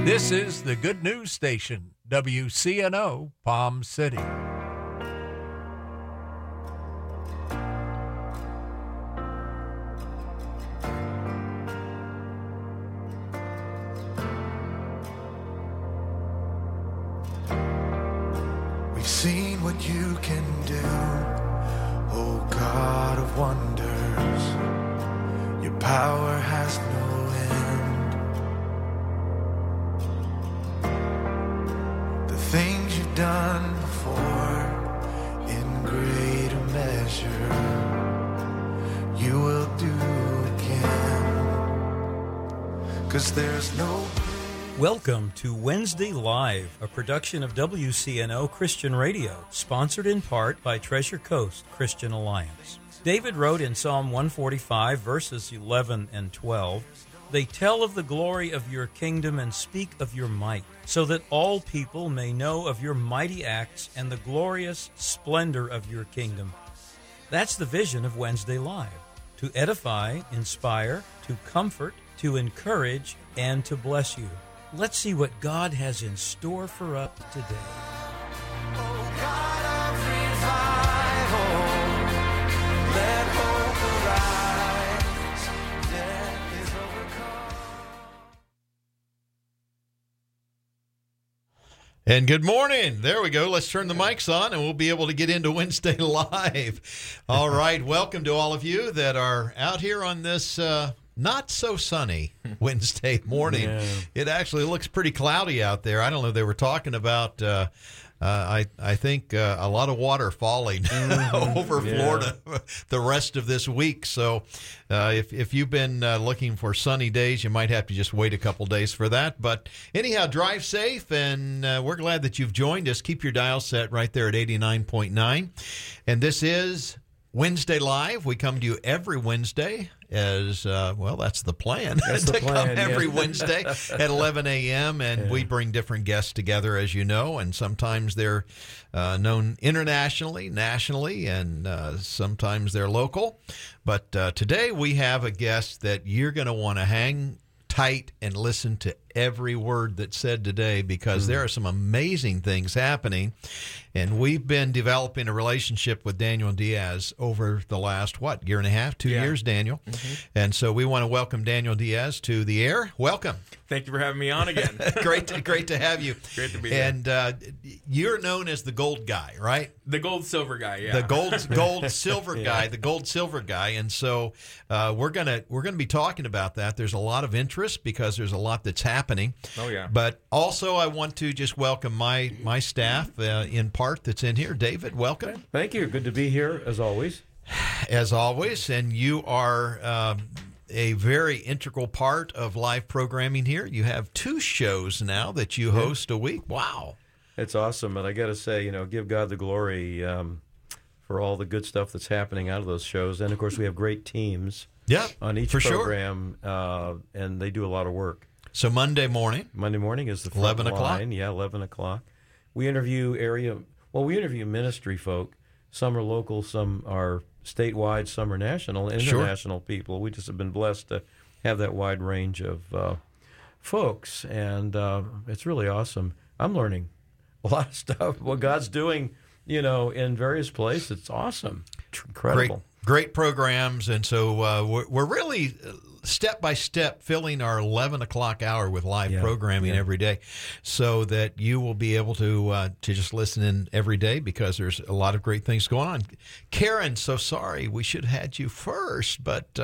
This is the Good News Station, WCNO, Palm City. We've seen what you can do, oh God of wonders. Your power has no end. The things you've done before, in greater measure, you will do again. 'Cause there's no... Welcome to Wednesday Live, a production of WCNO Christian Radio, sponsored in part by Treasure Coast Christian Alliance. David wrote in Psalm 145, verses 11 and 12, "They tell of the glory of your kingdom and speak of your might, so that all people may know of your mighty acts and the glorious splendor of your kingdom." That's the vision of Wednesday Live, to edify, inspire, to comfort, to encourage, and to bless you. Let's see what God has in store for us today. Oh God of revival, let hope arise. Death is overcome. And good morning. There we go. Let's turn the mics on and we'll be able to get into Wednesday Live. All right. Welcome to all of you that are out here on this not so sunny Wednesday morning. Yeah. It actually looks pretty cloudy out there. I don't know. They were talking about, I think, a lot of water falling over Florida the rest of this week. So if you've been looking for sunny days, you might have to just wait a couple days for that. But anyhow, drive safe, and we're glad that you've joined us. Keep your dial set right there at 89.9. And this is Wednesday Live. We come to you every Wednesday as, well, that's the plan. That's the plan, come every Wednesday at 11 a.m., and we bring different guests together, as you know, and sometimes they're known internationally, nationally, and sometimes they're local. But today we have a guest that you're going to want to hang tight and listen to every word that's said today, because there are some amazing things happening. And we've been developing a relationship with Daniel Diaz over the last, year and a half, 2 years, Daniel. And so we want to welcome Daniel Diaz to the air. Welcome. Thank you for having me on again. Great to have you. Great to be here. And you're known as the gold guy, right? The gold silver guy, yeah. The gold silver guy, the gold silver guy. And so we're gonna be talking about that. There's a lot of interest because there's a lot that's happening. Oh yeah. But also I want to just welcome my staff in part that's in here. David, welcome. Thank you. Good to be here as always. As always, and you are a very integral part of live programming here. You have 2 shows now that you host a week. Wow. It's awesome. And I got to say, give God the glory for all the good stuff that's happening out of those shows. And, of course, we have great teams on each program, and they do a lot of work. So Monday morning is the front 11 o'clock? line. Yeah, 11 o'clock. We interview ministry folk. Some are local, some are statewide, some are national, international people. We just have been blessed to have that wide range of folks, and it's really awesome. I'm learning a lot of stuff, what God's doing, in various places. It's awesome. Incredible. Great programs, and so we're really step by step filling our 11 o'clock hour with live programming every day, so that you will be able to just listen in every day, because there's a lot of great things going on. Karen, so sorry we should have had you first, but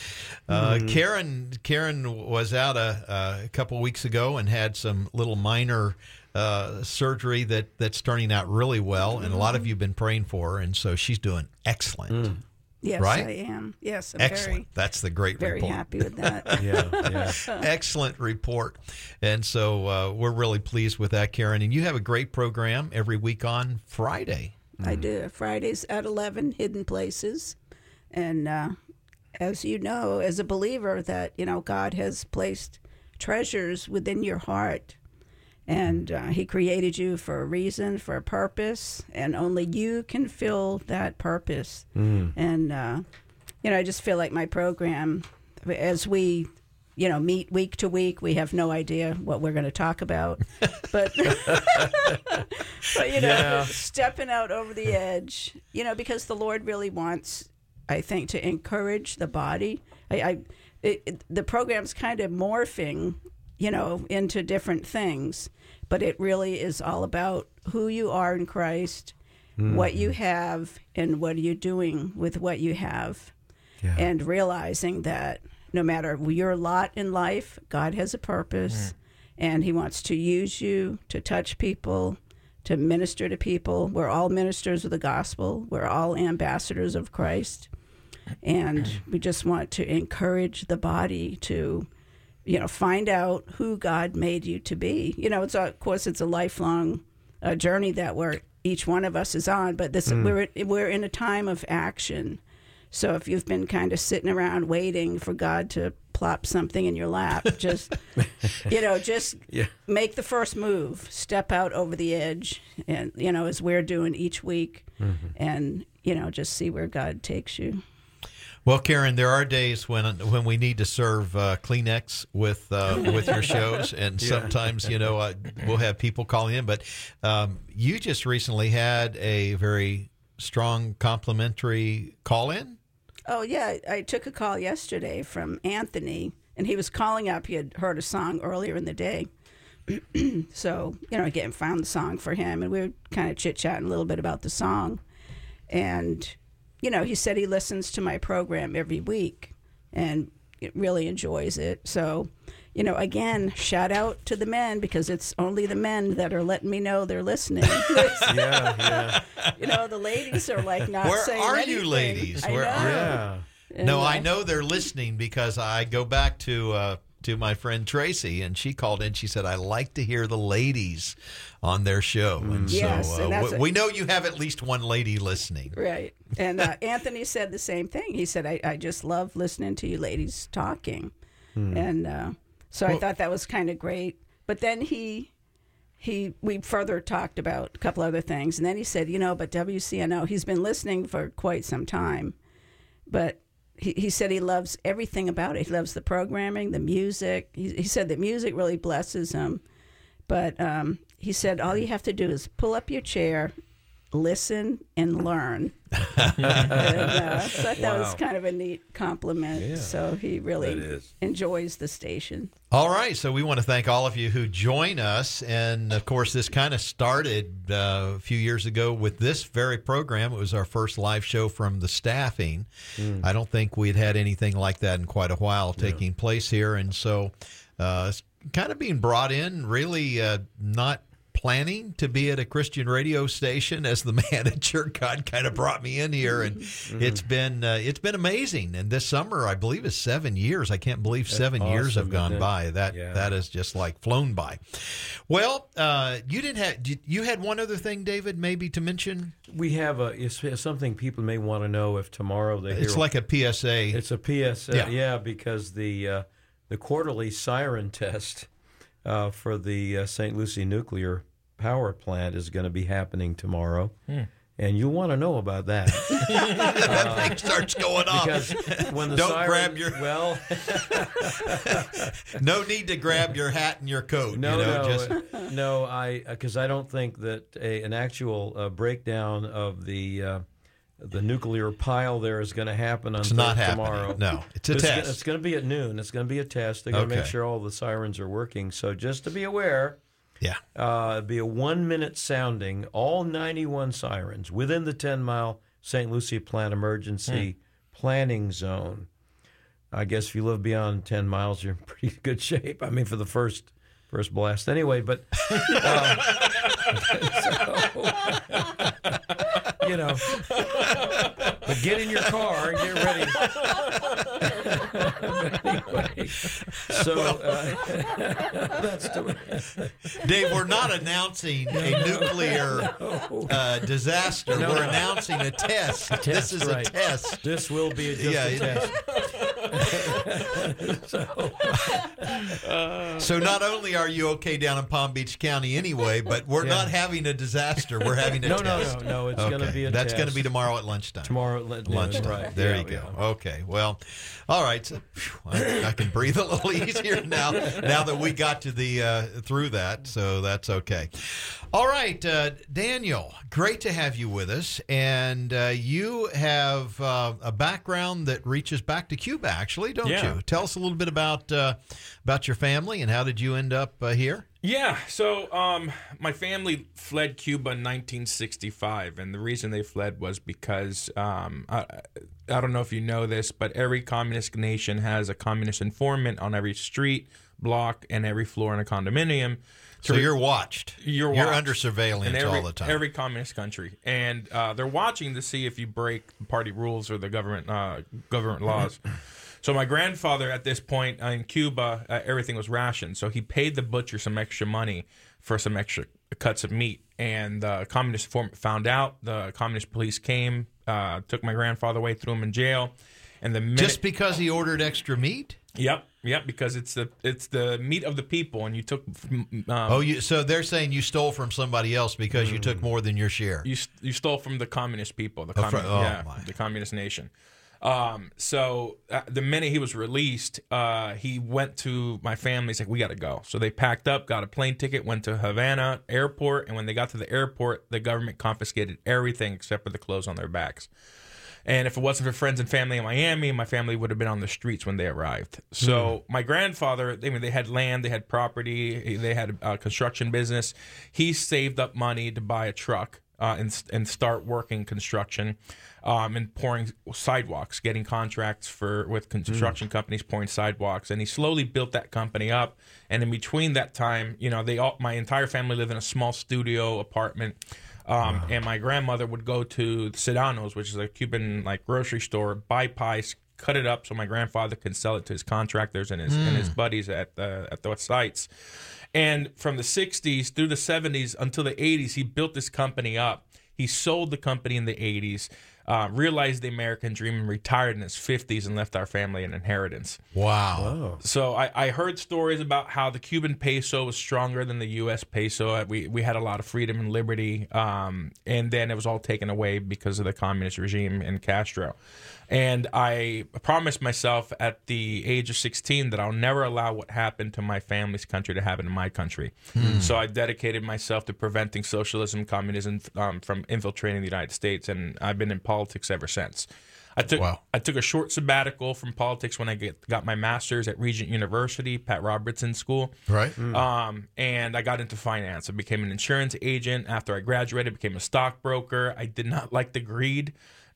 Karen was out a couple weeks ago and had some little minor surgery that's turning out really well, and a lot of you have been praying for her, and so she's doing excellent. Yes, right? I am. Yes, I'm excellent. That's the great very report. Happy with that. Excellent report. And so we're really pleased with that, Karen. And you have a great program every week on Friday. I do. Fridays at 11, Hidden Places. And as you know, as a believer, that, God has placed treasures within your heart. And he created you for a reason, for a purpose, and only you can fill that purpose. And, I just feel like my program, as we meet week to week. We have no idea what we're going to talk about, but stepping out over the edge, because the Lord really wants, I think, to encourage the body. The program's kind of morphing, into different things, but it really is all about who you are in Christ, what you have, and what are you doing with what you have, and realizing that no matter your lot in life, God has a purpose, and He wants to use you to touch people, to minister to people. We're all ministers of the gospel. We're all ambassadors of Christ. And we just want to encourage the body to, find out who God made you to be. Of course, it's a lifelong journey that each one of us is on, but we're in a time of action. So if you've been kind of sitting around waiting for God to plop something in your lap, just make the first move, step out over the edge, and as we're doing each week, and just see where God takes you. Well, Karen, there are days when we need to serve Kleenex with your shows, and sometimes we'll have people calling in. But you just recently had a very strong complimentary call-in. Oh yeah, I took a call yesterday from Anthony, and he was calling up. He had heard a song earlier in the day, so again found the song for him, and we were kind of chit-chatting a little bit about the song, and. He said he listens to my program every week and really enjoys it. So, again, shout out to the men, because it's only the men that are letting me know they're listening. Yeah. The ladies are like not saying anything. Where are you ladies? I know they're listening, because I go back to my friend Tracy, and she called in. She said, I like to hear the ladies on their show. And so we know you have at least one lady listening. Right. And Anthony said the same thing. He said, I just love listening to you ladies talking. And so I thought that was kind of great. But then we further talked about a couple other things. And then he said, but WCNO, he's been listening for quite some time. But he said he loves everything about it. He loves the programming, the music. He said that music really blesses him. But he said all you have to do is pull up your chair, listen, and learn. So I thought that was kind of a neat compliment. Yeah, so he really enjoys the station. All right. So we want to thank all of you who join us. And, of course, this kind of started a few years ago with this very program. It was our first live show from the staffing. I don't think we'd had anything like that in quite a while taking place here. And so it's kind of being brought in, really not planning to be at a Christian radio station as the manager. God kind of brought me in here, and it's been amazing. And this summer, I believe, is 7 years. I can't believe 7 years have gone by. That has just like flown by. Well, you had one other thing, David, maybe to mention. We have it's something people may want to know if tomorrow they hear. It's like a PSA. It's a PSA, because the quarterly siren test for the St. Lucie nuclear power plant is going to be happening tomorrow. And you'll want to know about that. That thing starts going off. Because when the Don't grab your... No need to grab your hat and your coat. Because I don't think that an actual breakdown of the nuclear pile there is going to happen tomorrow. No, it's a test. It's going to be at noon. It's going to be a test. They're going to make sure all the sirens are working. So just to be aware, it'll be a 1-minute sounding, all 91 sirens within the 10-mile St. Lucie plant emergency planning zone. I guess if you live beyond 10 miles, you're in pretty good shape. I mean, for the first blast anyway. But but get in your car and get ready. Anyway, that's Dave, we're not announcing a nuclear disaster. No. We're announcing a test. This is a test. This will be a test. So not only are you okay down in Palm Beach County anyway, but we're not having a disaster. We're having a test. No. It's going to be a That's test. going to be tomorrow at lunchtime. Tomorrow at Lunchtime. right. There you go. Okay. Well, all right. So, I can breathe a little easier now that we got to the through that. So that's okay. All right, Daniel, great to have you with us. And you have a background that reaches back to Cuba, actually, don't you? Tell us a little bit about your family and how did you end up here? Yeah, so my family fled Cuba in 1965, and the reason they fled was because, I don't know if you know this, but every communist nation has a communist informant on every street, block, and every floor in a condominium. So you're watched. You're watched under surveillance all the time. Every communist country. And they're watching to see if you break party rules or the government laws. So my grandfather, at this point in Cuba, everything was rationed. So he paid the butcher some extra money for some extra cuts of meat. And the communist informant found out. The communist police came, took my grandfather away, threw him in jail. And just because he ordered extra meat? Yep, because it's the meat of the people, and you took. So they're saying you stole from somebody else because you took more than your share. You stole from the communist people, the communist nation. So the minute he was released, he went to my family. He's like, "We got to go." So they packed up, got a plane ticket, went to Havana airport, and when they got to the airport, the government confiscated everything except for the clothes on their backs. And if it wasn't for friends and family in Miami, my family would have been on the streets when they arrived. So my grandfather, they had land, they had property, they had a construction business. He saved up money to buy a truck and start working construction and pouring sidewalks, getting contracts with construction companies pouring sidewalks. And he slowly built that company up. And in between that time, my entire family lived in a small studio apartment. And my grandmother would go to Sedano's, which is a Cuban grocery store, buy pies, cut it up so my grandfather can sell it to his contractors and his buddies at the sites. And from the 60s through the 70s until the 80s, he built this company up. He sold the company in the 80s, realized the American dream, and retired in his 50s and left our family an inheritance. Wow. So I heard stories about how the Cuban peso was stronger than the U.S. peso. We had a lot of freedom and liberty, and then it was all taken away because of the communist regime in Castro. And I promised myself at the age of 16 that I'll never allow what happened to my family's country to happen to my country. So I dedicated myself to preventing socialism, communism from infiltrating the United States, and I've been in politics ever since. I took a short sabbatical from politics when I got my master's at Regent University, Pat Robertson School. Right. And I got into finance. I became an insurance agent. After I graduated, I became a stockbroker. I did not like the greed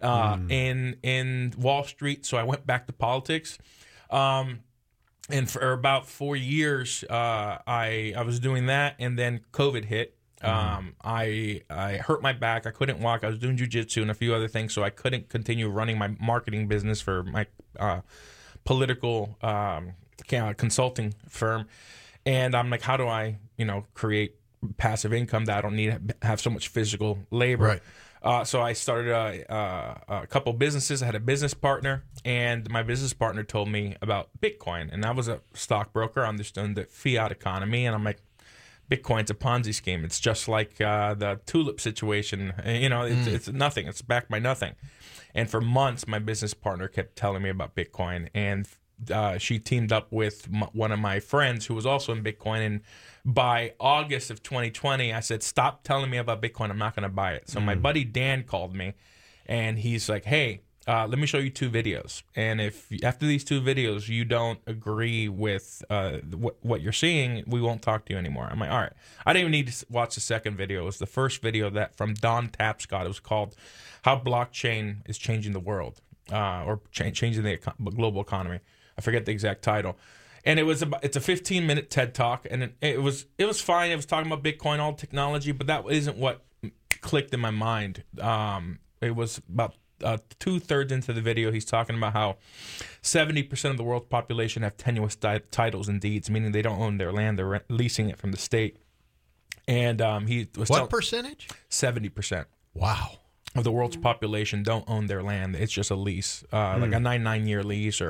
in Wall Street, so I went back to politics. And for about 4 years, I was doing that, and then COVID hit. I hurt my back. I couldn't walk. I was doing jiu-jitsu and a few other things, so I couldn't continue running my marketing business for my political consulting firm. And I'm like, how do I, create passive income that I don't need to have so much physical labor? Right. So I started a couple businesses. I had a business partner, and my business partner told me about Bitcoin. And I was a stockbroker. I understood the fiat economy, and I'm like, Bitcoin's a Ponzi scheme. It's just like the tulip situation. It's nothing. It's backed by nothing. And for months, my business partner kept telling me about Bitcoin, and she teamed up with one of my friends who was also in Bitcoin. And by August of 2020, I said, stop telling me about Bitcoin. I'm not going to buy it. So my buddy Dan called me, and he's like, hey, let me show you 2 videos. And if after these 2 videos you don't agree with what you're seeing, we won't talk to you anymore. I'm like, all right. I didn't even need to watch the second video. It was the first video that from Don Tapscott. It was called How Blockchain is Changing the World, or changing the global economy. I forget the exact title. And it's a 15-minute TED Talk, and it was fine. It was talking about Bitcoin, all technology, but that isn't what clicked in my mind. It was about 2/3 into the video. He's talking about how 70% of the world's population have tenuous titles and deeds, meaning they don't own their land; they're leasing it from the state. And he was what percentage? 70%. Wow. Of the world's population don't own their land. It's just a lease, like a 99-year lease or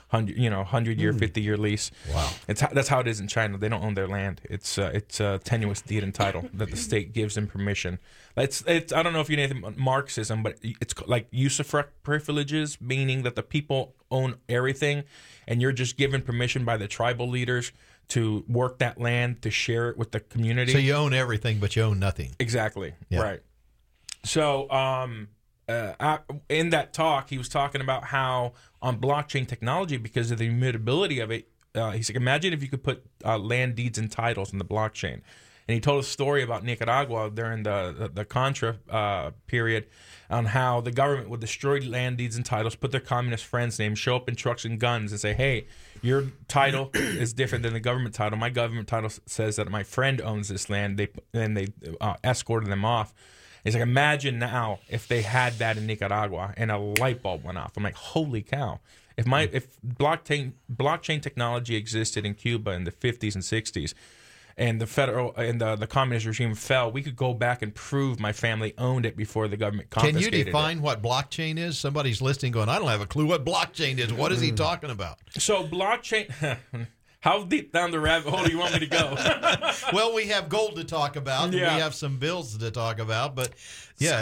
100-year, 50-year lease. Wow. That's how it is in China. They don't own their land. It's a tenuous deed and title that the state gives them permission. It's I don't know if you know anything about Marxism, but it's like usufruct privileges, meaning that the people own everything, and you're just given permission by the tribal leaders to work that land, to share it with the community. So you own everything, but you own nothing. Exactly. Yeah. Right. So in that talk, he was talking about how on blockchain technology, because of the immutability of it, he's like, imagine if you could put land deeds and titles in the blockchain. And he told a story about Nicaragua during the Contra period on how the government would destroy land deeds and titles, put their communist friends' names, show up in trucks and guns and say, hey, your title is different than the government title. My government title says that my friend owns this land. They escorted them off. It's like, imagine now if they had that in Nicaragua and a light bulb went off. I'm like, holy cow. If blockchain technology existed in Cuba in the 50s and 60s, and the communist regime fell, we could go back and prove my family owned it before the government confiscated it. Can you define what blockchain is? Somebody's listening going, I don't have a clue what blockchain is. What is he talking about? So blockchain... How deep down the rabbit hole do you want me to go? Well, we have gold to talk about. Yeah. We have some bills to talk about. But, yeah,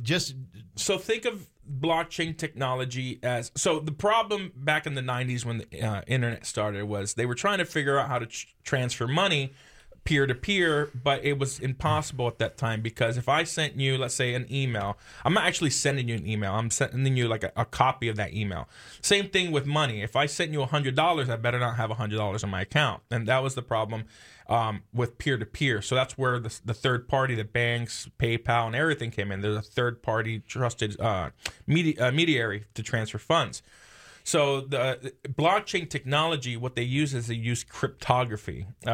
So think of blockchain technology as... So the problem back in the 90s when the internet started was they were trying to figure out how to transfer money peer-to-peer, but it was impossible at that time because if I sent you, let's say, an email, I'm not actually sending you an email. I'm sending you like a copy of that email. Same thing with money. If I sent you $100, I better not have $100 in my account. And that was the problem with peer-to-peer. So that's where the third party, the banks, PayPal, and everything came in. There's a third-party trusted mediary to transfer funds. So the blockchain technology, what they use is they use cryptography. The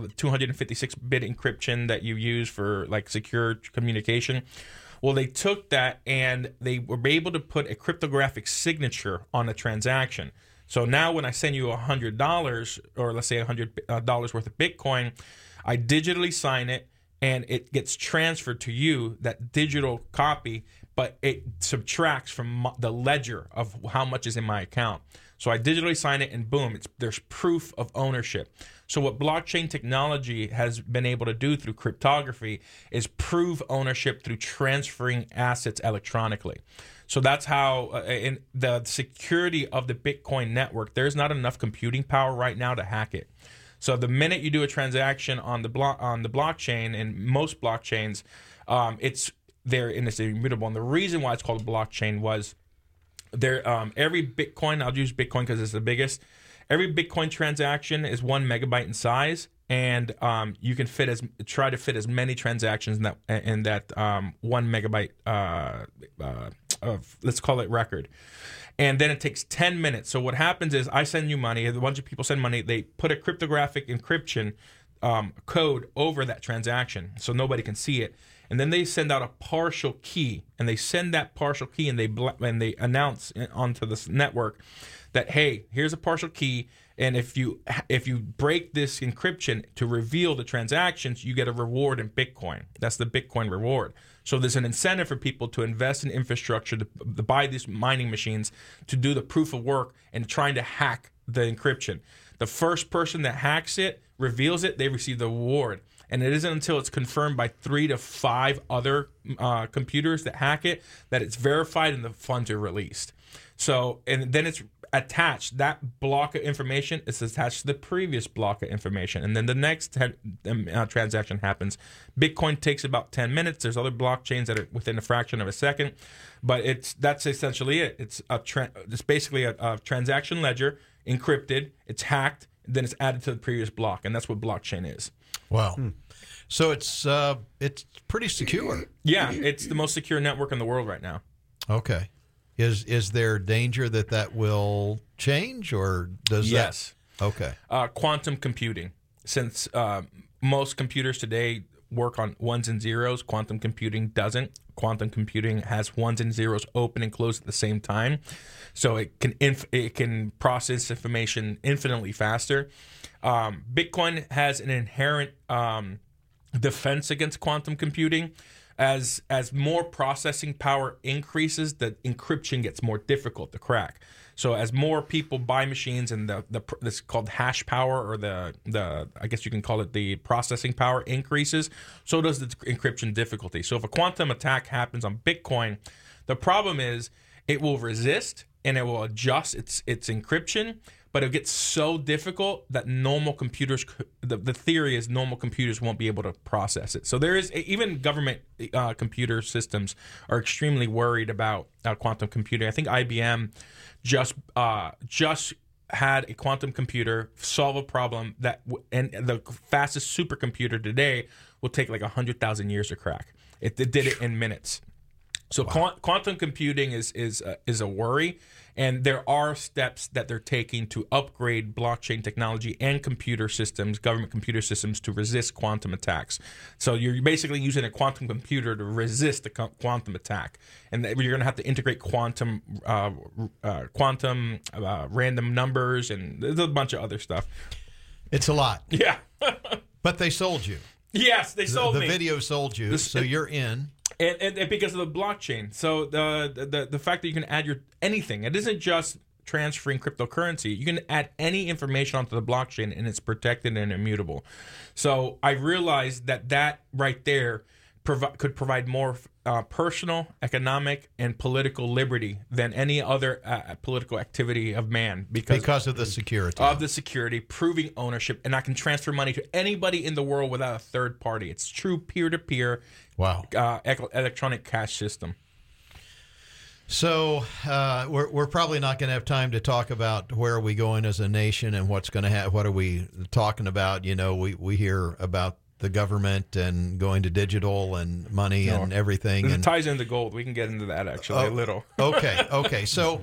256-bit encryption that you use for like secure communication. Well, they took that and they were able to put a cryptographic signature on a transaction. So now when I send you $100 or let's say $100 worth of Bitcoin, I digitally sign it and it gets transferred to you, that digital copy, but it subtracts from the ledger of how much is in my account. So I digitally sign it and boom, there's proof of ownership. So what blockchain technology has been able to do through cryptography is prove ownership through transferring assets electronically. So that's how in the security of the Bitcoin network, there's not enough computing power right now to hack it. So the minute you do a transaction on the blockchain, and most blockchains, it's there and it's immutable. And the reason why it's called a blockchain was there. Every Bitcoin, I'll use Bitcoin because it's the biggest. Every Bitcoin transaction is 1 megabyte in size, and you can try to fit as many transactions in that 1 megabyte of, let's call it, record. And then it takes 10 minutes. So what happens is I send you money. A bunch of people send money. They put a cryptographic encryption code over that transaction so nobody can see it. And then they send out a partial key. And they send that partial key and they announce onto this network that, hey, here's a partial key. And if you break this encryption to reveal the transactions, you get a reward in Bitcoin. That's the Bitcoin reward. So there's an incentive for people to invest in infrastructure, to buy these mining machines, to do the proof of work and trying to hack the encryption. The first person that hacks it, reveals it, they receive the reward. And it isn't until it's confirmed by 3 to 5 other computers that hack it that it's verified and the funds are released. So, and then it's attached. That block of information is attached to the previous block of information. And then the next transaction happens. Bitcoin takes about 10 minutes. There's other blockchains that are within a fraction of a second. But that's essentially it. It's basically a transaction ledger, encrypted, it's hacked, and then it's added to the previous block. And that's what blockchain is. Wow. So it's pretty secure. Yeah, it's the most secure network in the world right now. Okay. Is there danger that will change, or does yes. that? Okay. Quantum computing. Since most computers today work on ones and zeros, quantum computing doesn't. Quantum computing has ones and zeros open and closed at the same time, so it can process information infinitely faster. Bitcoin has an inherent defense against quantum computing. As more processing power increases, the encryption gets more difficult to crack. So as more people buy machines and this called hash power, or the I guess you can call it the processing power, increases, so does the encryption difficulty. So if a quantum attack happens on Bitcoin, the problem is it will resist and it will adjust its encryption, but it gets so difficult that normal computers, the theory is normal computers won't be able to process it. So there is, even government computer systems are extremely worried about quantum computing. I think IBM just had a quantum computer solve a problem and the fastest supercomputer today will take like 100,000 years to crack. It did it in minutes. So quantum computing is a worry, and there are steps that they're taking to upgrade blockchain technology and computer systems, government computer systems, to resist quantum attacks. So you're basically using a quantum computer to resist the quantum attack, and you're going to have to integrate quantum random numbers, and there's a bunch of other stuff. It's a lot. Yeah. But they sold you. Yes, they sold me. The video sold you, so you're in. And because of the blockchain. So the fact that you can add anything, it isn't just transferring cryptocurrency. You can add any information onto the blockchain and it's protected and immutable. So I realized that right there could provide more personal, economic, and political liberty than any other political activity of man because of the security. Of the security, proving ownership, and I can transfer money to anybody in the world without a third party. It's true peer-to-peer. Wow. Electronic cash system. So we're probably not going to have time to talk about where are we going as a nation and what's going to happen. What are we talking about? You know, we hear about the government and going to digital and money and everything. It ties into gold. We can get into that actually a little. Okay. So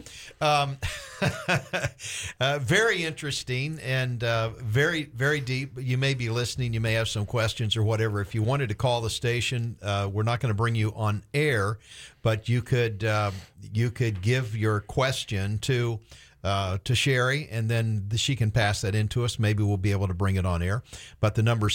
very interesting and very, very deep. You may be listening. You may have some questions or whatever. If you wanted to call the station, we're not going to bring you on air, but you could give your question to Sherry, and then she can pass that in to us. Maybe we'll be able to bring it on air. But the number is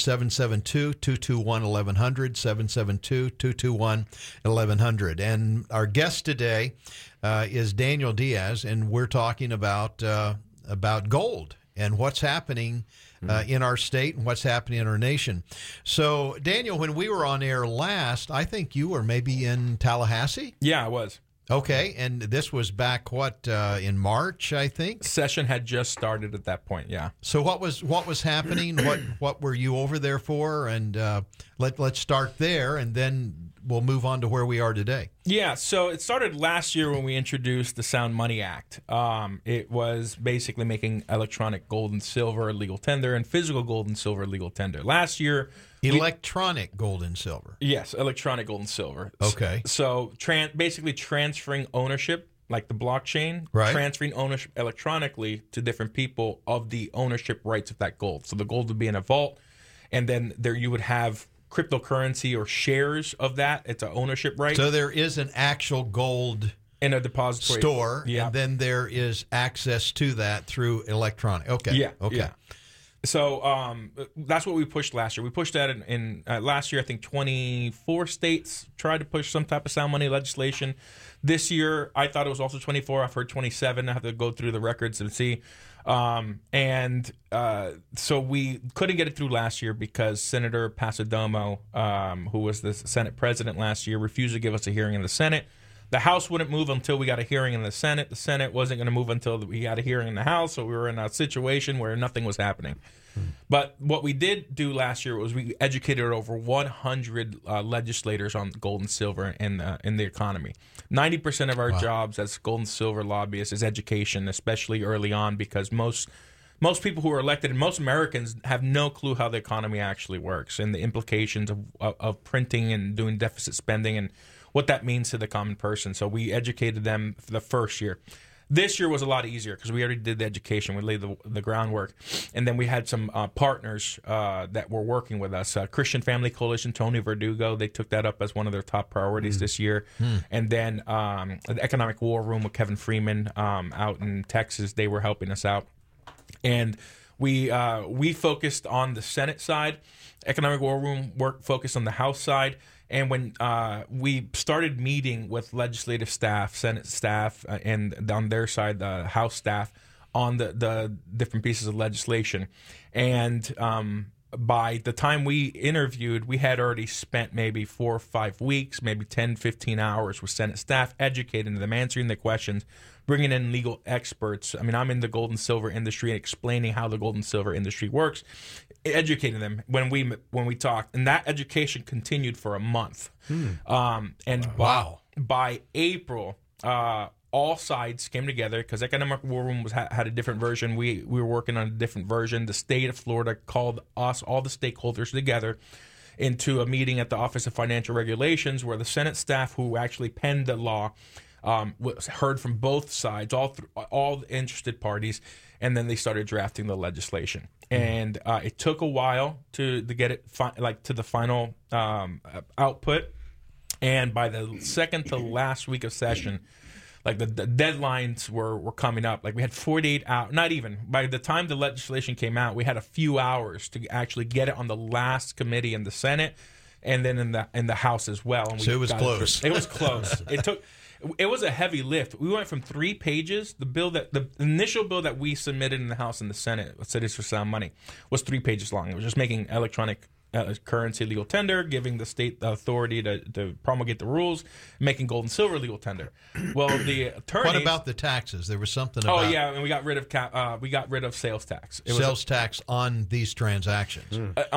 772-221-1100, 772-221-1100. And our guest today is Daniel Diaz, and we're talking about gold and what's happening in our state and what's happening in our nation. So, Daniel, when we were on air last, I think you were maybe in Tallahassee? Yeah, I was. Okay, and this was back in March, I think. Session had just started at that point. Yeah. So what was happening? what were you over there for? And let's start there, and then we'll move on to where we are today. Yeah. So it started last year when we introduced the Sound Money Act. It was basically making electronic gold and silver legal tender and physical gold and silver legal tender. Last year. Electronic gold and silver. Yes, electronic gold and silver. Okay. So basically transferring ownership, like the blockchain, right. Transferring ownership electronically to different people of the ownership rights of that gold. So the gold would be in a vault, and then there you would have cryptocurrency or shares of that. It's an ownership right. So there is an actual gold in a depository store, and then there is access to that through electronic. Okay. Yeah. Okay. Yeah. So that's what we pushed last year. We pushed that in last year. I think 24 states tried to push some type of sound money legislation. This year, I thought it was also 24. I've heard 27. I have to go through the records and see. So we couldn't get it through last year because Senator Pasadomo, who was the Senate president last year, refused to give us a hearing in the Senate. The House wouldn't move until we got a hearing in the Senate. The Senate wasn't going to move until we had a hearing in the House, so we were in a situation where nothing was happening. But what we did do last year was we educated over 100 legislators on gold and silver in the economy. 90% of our jobs as gold and silver lobbyists is education, especially early on, because most people who are elected and most Americans have no clue how the economy actually works and the implications of printing and doing deficit spending and what that means to the common person. So we educated them for the first year. This year was a lot easier because we already did the education. We laid the groundwork. And then we had some partners that were working with us. Christian Family Coalition, Tony Verdugo, they took that up as one of their top priorities this year. And then the Economic War Room with Kevin Freeman out in Texas, they were helping us out. And we focused on the Senate side. Economic War Room focused on the House side. And when we started meeting with legislative staff, Senate staff, and on their side, the House staff, on the different pieces of legislation, and by the time we interviewed, we had already spent maybe 4 or 5 weeks, maybe 10, 15 hours with Senate staff, educating them, answering the questions, bringing in legal experts. I mean, I'm in the gold and silver industry and explaining how the gold and silver industry works, educating them when we talked. And that education continued for a month. And by April, all sides came together because Economic War Room had a different version. We were working on a different version. The state of Florida called us, all the stakeholders, together into a meeting at the Office of Financial Regulations, where the Senate staff who actually penned the law was heard from both sides, all the interested parties, and then they started drafting the legislation. And it took a while to get it to the final output. And by the second to last week of session, like the deadlines were coming up. Like we had 48 hours, not even. By the time the legislation came out, we had a few hours to actually get it on the last committee in the Senate, and then in the House as well. And so it was close. It was close. It was a heavy lift. We went from 3 pages. The initial bill that we submitted in the House and the Senate, Cities for Sound Money, was 3 pages long. It was just making electronic currency legal tender, giving the state the authority to promulgate the rules, making gold and silver legal tender. Well, the attorneys. What about the taxes? There was something about. Oh yeah, and we got rid of sales tax. Sales tax on these transactions.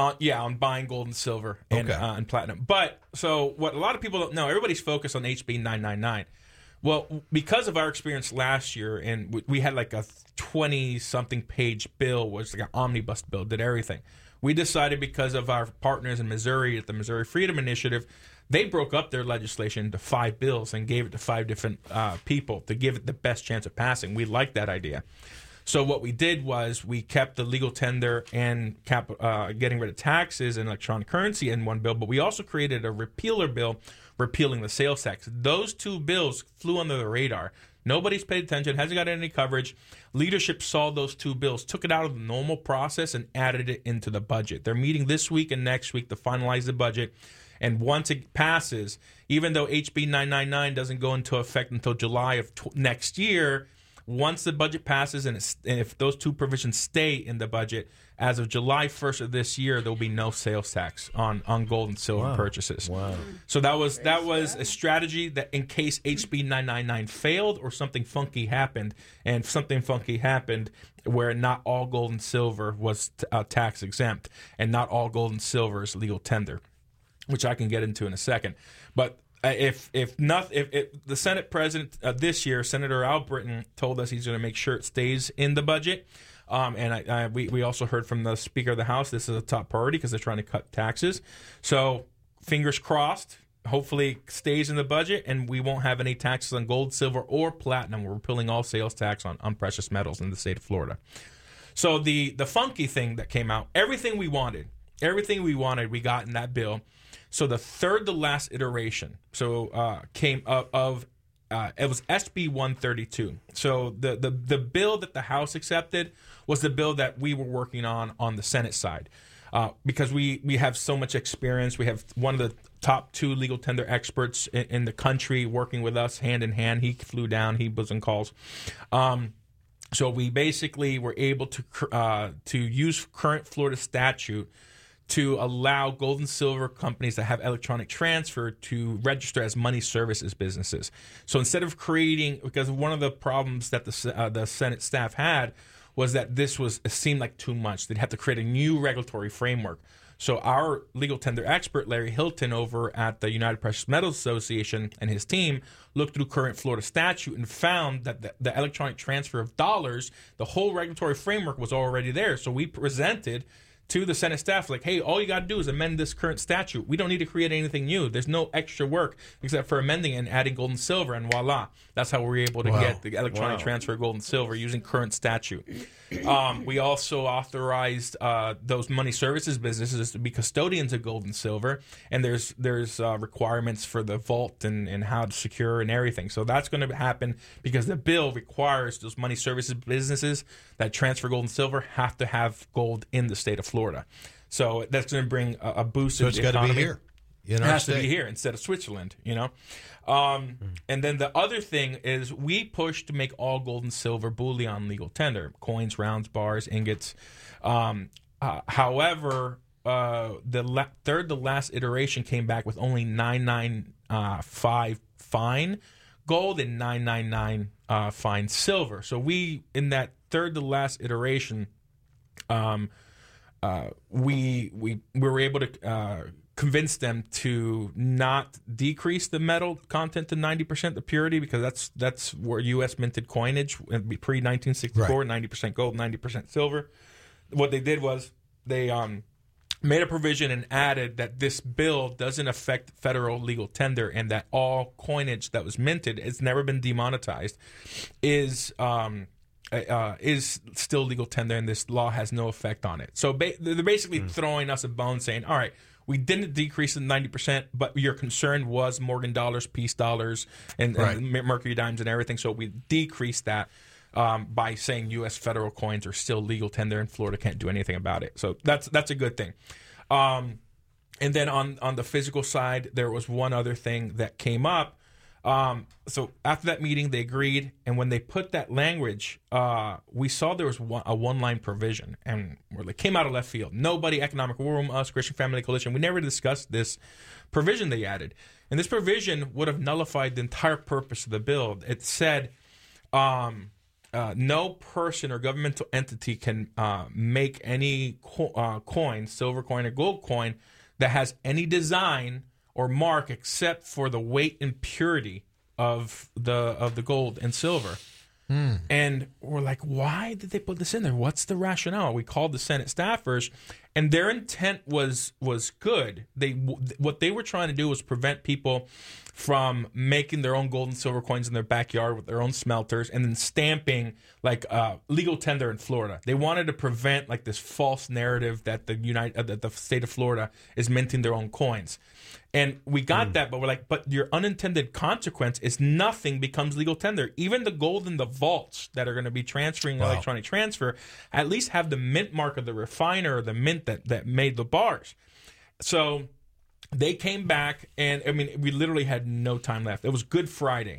On buying gold and silver and platinum. But so what a lot of people don't know, everybody's focused on HB 999. Well, because of our experience last year, and we had like a 20-something page bill, was like an omnibus bill, did everything. We decided, because of our partners in Missouri at the Missouri Freedom Initiative, they broke up their legislation into 5 bills and gave it to 5 different people to give it the best chance of passing. We liked that idea. So what we did was we kept the legal tender and getting rid of taxes and electronic currency in one bill, but we also created a repealer bill repealing the sales tax. Those 2 bills flew under the radar. Nobody's paid attention, hasn't got any coverage. Leadership saw those 2 bills, took it out of the normal process, and added it into the budget. They're meeting this week and next week to finalize the budget. And once it passes, even though HB 999 doesn't go into effect until July of next year, once the budget passes and if those 2 provisions stay in the budget, as of July 1st of this year, there will be no sales tax on gold and silver purchases. Wow. So that was a strategy that in case HB 999 failed or something funky happened, and something funky happened where not all gold and silver was tax exempt, and not all gold and silver is legal tender, which I can get into in a second. But if the Senate president this year, Senator Al Britton, told us he's going to make sure it stays in the budget. And we also heard from the Speaker of the House this is a top priority because they're trying to cut taxes. So fingers crossed, hopefully it stays in the budget and we won't have any taxes on gold, silver, or platinum. We're repealing all sales tax on precious metals in the state of Florida. So the funky thing that came out, everything we wanted, we got in that bill. So the third to last iteration came up of it was SB 132. So the bill that the House accepted was the bill that we were working on the Senate side. Because we have so much experience. We have one of the top 2 legal tender experts in the country working with us hand in hand. He flew down. He was on calls. So we basically were able to use current Florida statute to allow gold and silver companies that have electronic transfer to register as money services businesses. So instead of creating, because one of the problems that the Senate staff had was that it seemed like too much. They'd have to create a new regulatory framework. So our legal tender expert, Larry Hilton, over at the United Precious Metals Association, and his team looked through current Florida statute and found that the electronic transfer of dollars, the whole regulatory framework was already there. So we presented to the Senate staff, like, hey, all you got to do is amend this current statute. We don't need to create anything new. There's no extra work except for amending and adding gold and silver, and voila. That's how we're able to get the electronic transfer of gold and silver using current statute. We also authorized those money services businesses to be custodians of gold and silver, and there's requirements for the vault and how to secure and everything. So that's going to happen because the bill requires those money services businesses that transfer gold and silver have to have gold in the state of Florida. So that's going to bring a boost to the economy. So it's got to be here. in It our has state. to be here instead of Switzerland, And then the other thing is we push to make all gold and silver bullion legal tender, coins, rounds, bars, ingots. However, the third to last iteration came back with only 995 fine gold and 999 fine silver. So we, in that third to last iteration, we were able to convince them to not decrease the metal content to 90% the purity, because that's where U.S. minted coinage pre 1964, Right. 90% gold, 90% silver. What they did was they made a provision and added that this bill doesn't affect federal legal tender, and that all coinage that was minted, it's never been demonetized, is still legal tender, and this law has no effect on it. So they're basically throwing us a bone, saying, all right, we didn't decrease it 90%, but your concern was Morgan dollars, peace dollars, and Mercury dimes and everything, so we decreased that by saying U.S. federal coins are still legal tender, and Florida can't do anything about it. So that's a good thing. And then on the physical side, there was one other thing that came up. So after that meeting, they agreed, and when they put that language, we saw there was a one-line provision, and it came out of left field. Nobody, Economic War Room, us, Christian Family Coalition, we never discussed this provision they added. And this provision would have nullified the entire purpose of the bill. It said no person or governmental entity can make any coin, silver coin or gold coin, that has any design or mark except for the weight and purity of the gold and silver. And we're like, why did they put this in there? What's the rationale? We called the Senate staffers, and their intent was good. What they were trying to do was prevent people from making their own gold and silver coins in their backyard with their own smelters and then stamping like legal tender in Florida. They wanted to prevent like this false narrative that that the state of Florida is minting their own coins. And we got that, but we're like, but your unintended consequence is nothing becomes legal tender. Even the gold in the vaults that are going to be transferring electronic transfer at least have the mint mark of the refiner or the mint that made the bars. So they came back, and I mean, we literally had no time left. It was Good Friday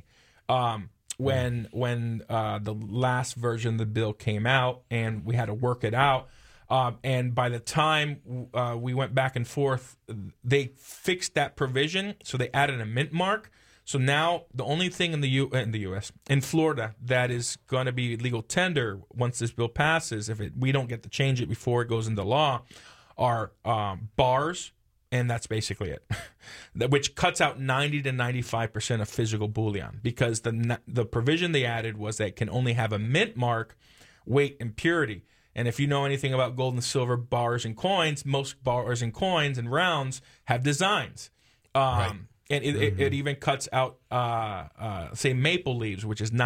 when the last version of the bill came out, and we had to work it out. And by the time we went back and forth, they fixed that provision, so they added a mint mark. So now the only thing in the U.S. in Florida that is going to be legal tender once this bill passes, we don't get to change it before it goes into law, are bars. And that's basically it, which cuts out 90 to 95% of physical bullion, because the provision they added was that it can only have a mint mark, weight, and purity. And if you know anything about gold and silver bars and coins, most bars and coins and rounds have designs. And it even cuts out, say, maple leaves, which is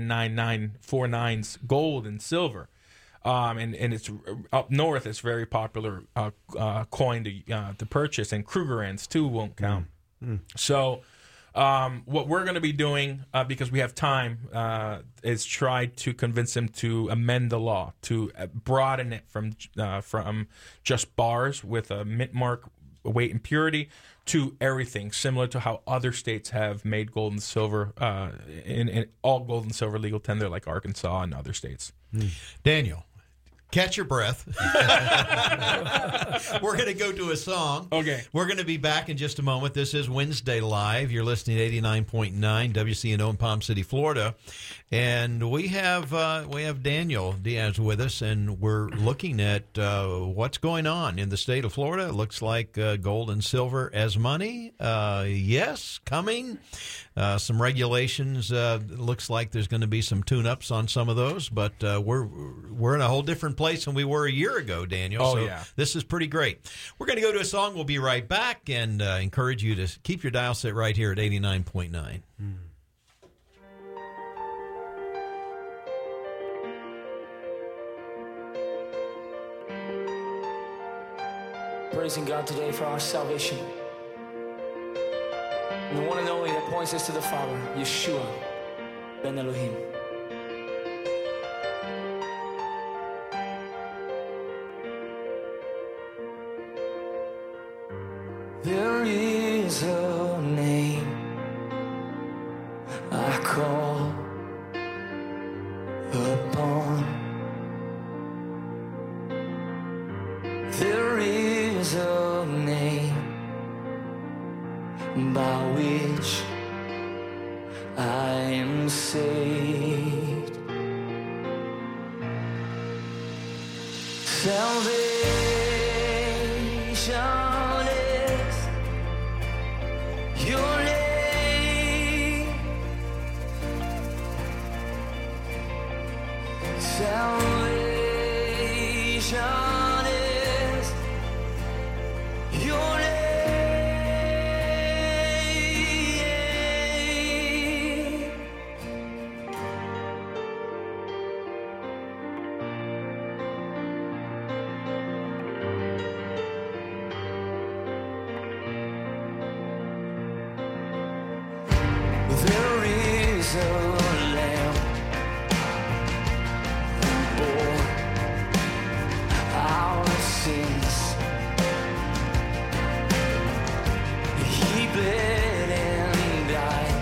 9999949s gold and silver. And it's up north. It's very popular coin to purchase, and Krugerrands too won't count. So what we're going to be doing, because we have time, is try to convince them to amend the law to broaden it from just bars with a mint mark, weight, and purity to everything, similar to how other states have made gold and silver in all gold and silver legal tender, like Arkansas and other states. Daniel, catch your breath. We're going to go to a song. Okay. We're going to be back in just a moment. This is Wednesday Live. You're listening to 89.9 WCNO in Palm City, Florida. And we have Daniel Diaz with us, and we're looking at what's going on in the state of Florida. It looks like gold and silver as money. Yes, coming. Some regulations. Looks like there's going to be some tune-ups on some of those, but we're in a whole different place than we were a year ago, Daniel. Oh, so yeah. This is pretty great. We're going to go to a song. We'll be right back, and encourage you to keep your dial set right here at 89.9. Praising God today for our salvation. And the one and only that points us to the Father, Yeshua ben Elohim. There is a name I call upon. There is a name by which I am saved. Salvation is your name. Salvation is your name. There is a lamb who bore our sins. He bled and died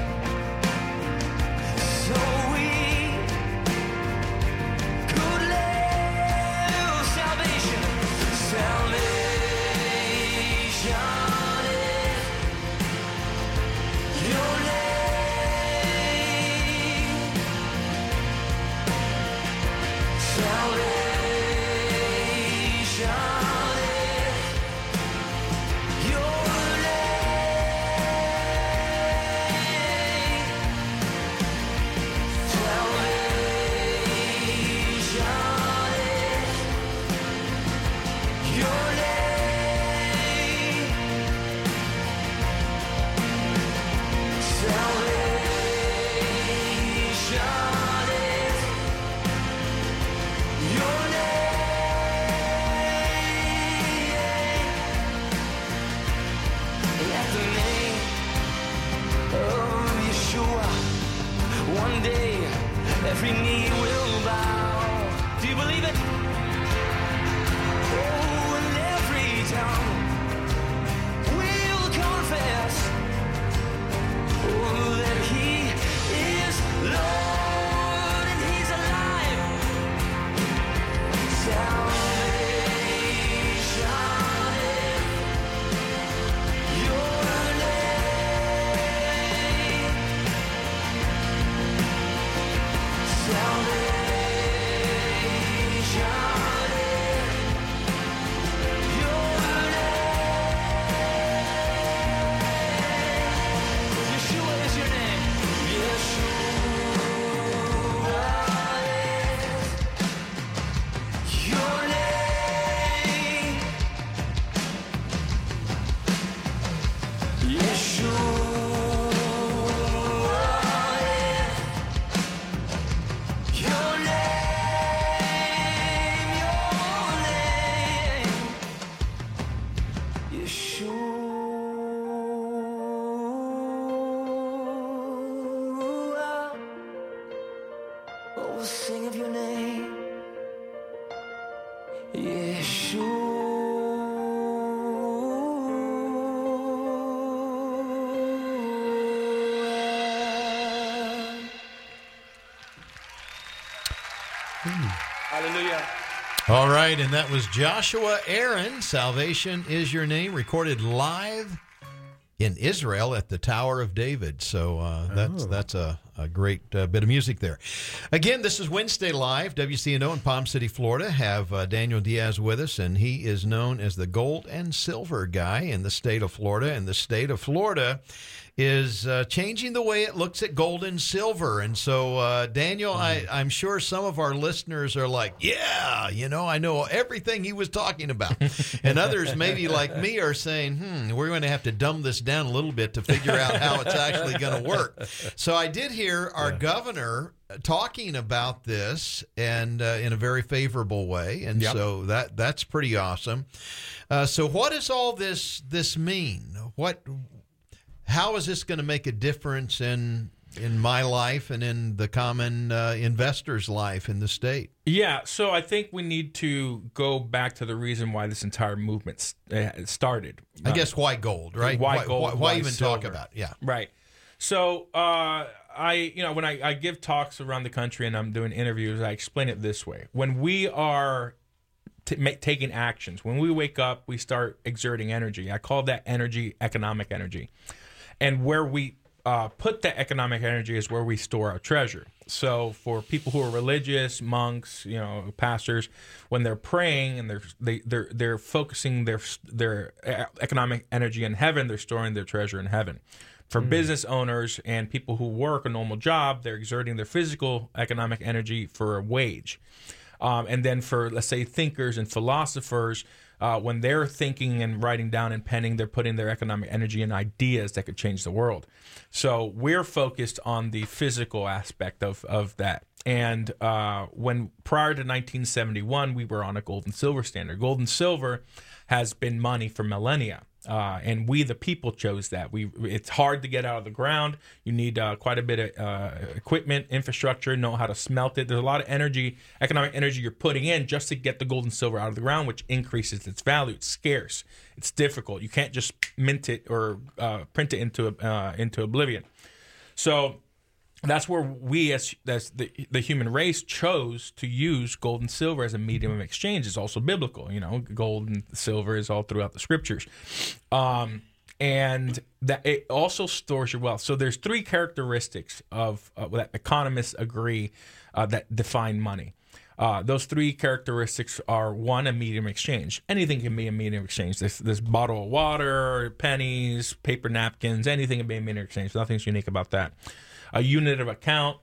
so we could live. Salvation, salvation is your name. One day, every knee will bow. Do you believe it? Oh, and every tongue will confess, oh, that He is Lord and He's alive. Salvation is your name. Oh, sing of your name, Yeshua. Hallelujah. All right, and that was Joshua Aaron. Salvation is your name, recorded live in Israel at the Tower of David. So that's a great bit of music there. Again, this is Wednesday Live. WCNO in Palm City, Florida, have Daniel Diaz with us, and he is known as the gold and silver guy in the state of Florida. And the state of Florida is changing the way it looks at gold and silver. And so, Daniel, I'm sure some of our listeners are like, yeah, I know everything he was talking about. And others, maybe like me, are saying, we're going to have to dumb this down a little bit to figure out how it's actually going to work. So I did hear our governor talking about this, and in a very favorable way. And so that's pretty awesome. So what does all this mean? How is this going to make a difference in in my life and in the common investor's life in the state? Yeah, so I think we need to go back to the reason why this entire movement started. I guess why gold, right? Why gold? Why even silver? talk about it? Yeah. Right. So when I give talks around the country and I'm doing interviews, I explain it this way. When we are taking actions, when we wake up, we start exerting energy. I call that energy economic energy. And where we put that economic energy is where we store our treasure. So for people who are religious, monks, pastors, when they're praying and they're focusing their economic energy in heaven, they're storing their treasure in heaven. For business owners and people who work a normal job, they're exerting their physical economic energy for a wage. And then for, let's say, thinkers and philosophers, when they're thinking and writing down and penning, they're putting their economic energy in ideas that could change the world. So we're focused on the physical aspect of that. And when prior to 1971, we were on a gold and silver standard. Gold and silver has been money for millennia. And we, the people, chose that. It's hard to get out of the ground. You need quite a bit of equipment, infrastructure, know how to smelt it. There's a lot of energy, economic energy you're putting in just to get the gold and silver out of the ground, which increases its value. It's scarce. It's difficult. You can't just mint it or print it into oblivion. So that's where we, as the human race, chose to use gold and silver as a medium of exchange. It's also biblical. Gold and silver is all throughout the scriptures. And that it also stores your wealth. So there's three characteristics of that economists agree that define money. Those three characteristics are, one, a medium of exchange. Anything can be a medium of exchange. This bottle of water, pennies, paper napkins, anything can be a medium of exchange. Nothing's unique about that. A unit of account,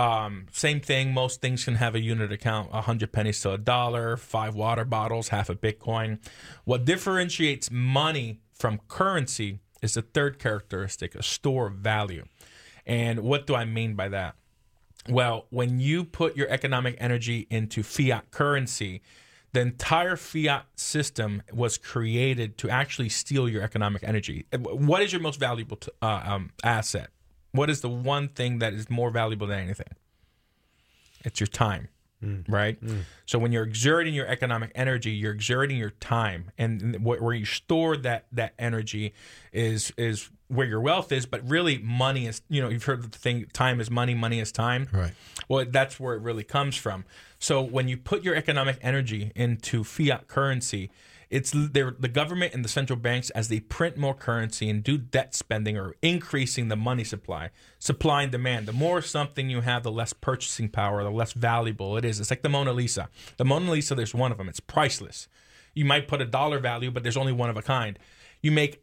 same thing. Most things can have a unit account, 100 pennies to $1, 5 water bottles, half a Bitcoin. What differentiates money from currency is the third characteristic, a store of value. And what do I mean by that? Well, when you put your economic energy into fiat currency, the entire fiat system was created to actually steal your economic energy. What is your most valuable asset? What is the one thing that is more valuable than anything? It's your time, right? So when you're exerting your economic energy, you're exerting your time. And where you store that energy is where your wealth is. But really, money is, you've heard the thing, time is money, money is time. Right. Well, that's where it really comes from. So when you put your economic energy into fiat currency, it's the government and the central banks, as they print more currency and do debt spending, or increasing the money supply and demand. The more something you have, the less purchasing power, the less valuable it is. It's like the Mona Lisa. The Mona Lisa, there's one of them. It's priceless. You might put $1 value, but there's only one of a kind. You make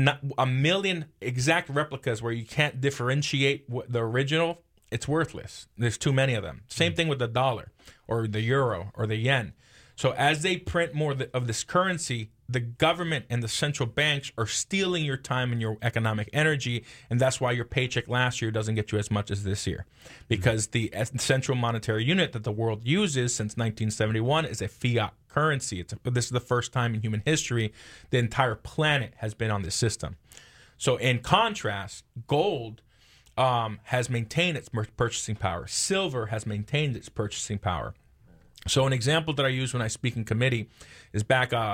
a million exact replicas where you can't differentiate the original. It's worthless. There's too many of them. Same thing with the dollar or the euro or the yen. So as they print more of this currency, the government and the central banks are stealing your time and your economic energy, and that's why your paycheck last year doesn't get you as much as this year. Because the central monetary unit that the world uses since 1971 is a fiat currency. This is the first time in human history the entire planet has been on this system. So in contrast, gold has maintained its purchasing power. Silver has maintained its purchasing power. So an example that I use when I speak in committee is back in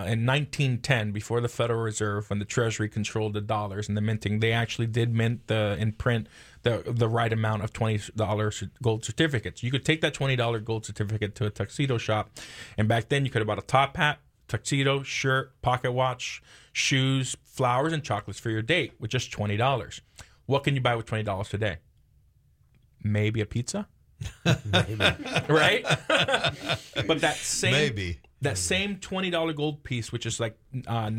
1910, before the Federal Reserve, when the Treasury controlled the dollars and the minting. They actually did mint and print the right amount of $20 gold certificates. You could take that $20 gold certificate to a tuxedo shop, and back then you could have bought a top hat, tuxedo, shirt, pocket watch, shoes, flowers, and chocolates for your date with just $20. What can you buy with $20 today? Maybe a pizza? Maybe. Right? But that same $20 gold piece, which is like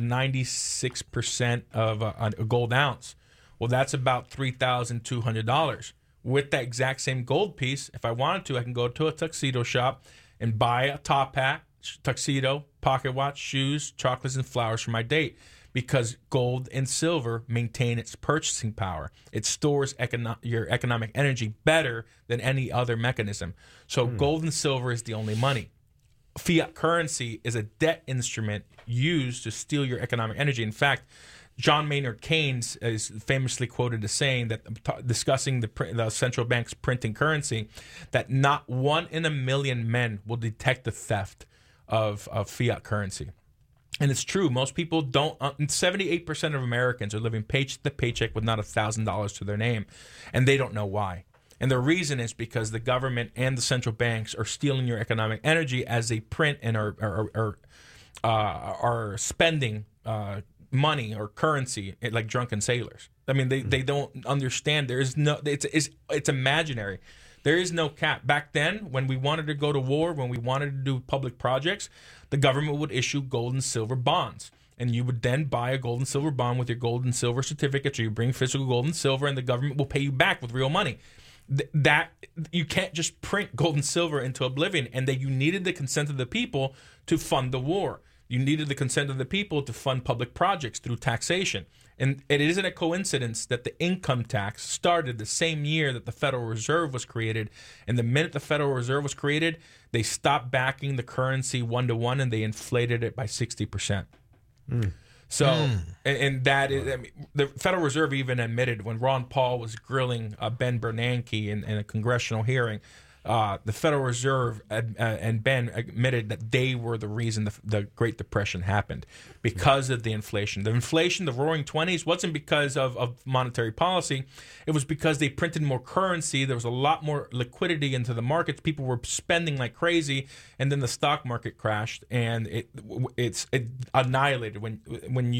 96% of a gold ounce, well, that's about $3,200. With that exact same gold piece, if I wanted to, I can go to a tuxedo shop and buy a top hat, tuxedo, pocket watch, shoes, chocolates, and flowers for my date. Because gold and silver maintain its purchasing power. It stores your economic energy better than any other mechanism. So gold and silver is the only money. Fiat currency is a debt instrument used to steal your economic energy. In fact, John Maynard Keynes is famously quoted as saying that, discussing the central bank's printing currency, that not 1 in a million men will detect the theft of fiat currency. And it's true. Most people don't. 78% of Americans are living paycheck to paycheck with not $1,000 to their name, and they don't know why. And the reason is because the government and the central banks are stealing your economic energy as they print and are spending money or currency like drunken sailors. I mean, they don't understand. There is no. It's imaginary. There is no cap. Back then, when we wanted to go to war, when we wanted to do public projects, the government would issue gold and silver bonds. And you would then buy a gold and silver bond with your gold and silver certificates, or you bring physical gold and silver, and the government will pay you back with real money. That you can't just print gold and silver into oblivion, and that you needed the consent of the people to fund the war. You needed the consent of the people to fund public projects through taxation. And it isn't a coincidence that the income tax started the same year that the Federal Reserve was created. And the minute the Federal Reserve was created, they stopped backing the currency 1-to-1, and they inflated it by 60%. So, and that is, I mean, the Federal Reserve even admitted when Ron Paul was grilling Ben Bernanke in a congressional hearing, the Federal Reserve and Ben admitted that they were the reason the Great Depression happened, because of the inflation. The inflation, the Roaring 20s, wasn't because of monetary policy. It was because they printed more currency. There was a lot more liquidity into the markets. People were spending like crazy, and then the stock market crashed, and it annihilated when